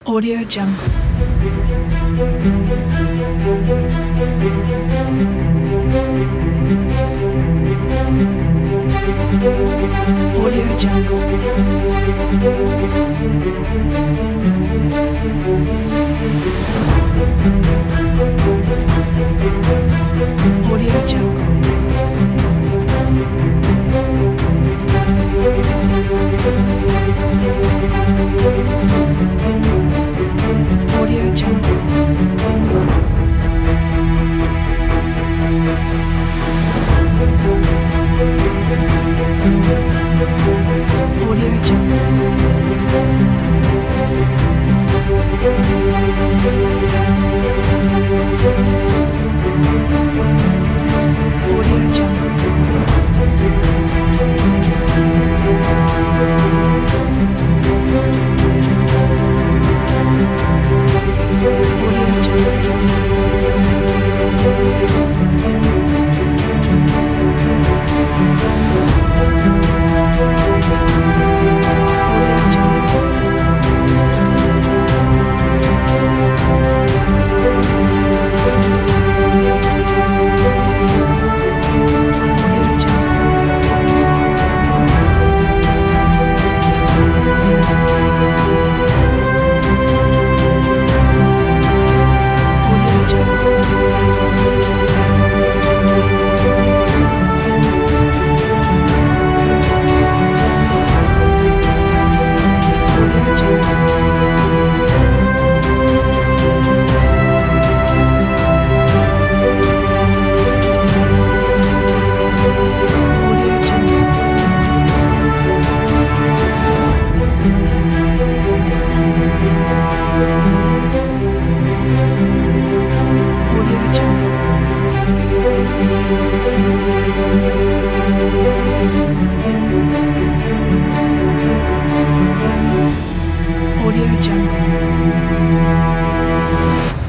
Audio Jungle. Audio Jungle. Audio Jungle. Audio Jungle. Audio Jungle. Audio Jungle. Audio Jungle. Audio Jungle. Audio Jungle. Audio Jungle. Audio Jungle. Audio Jungle. Audio Jungle. Audio Jungle.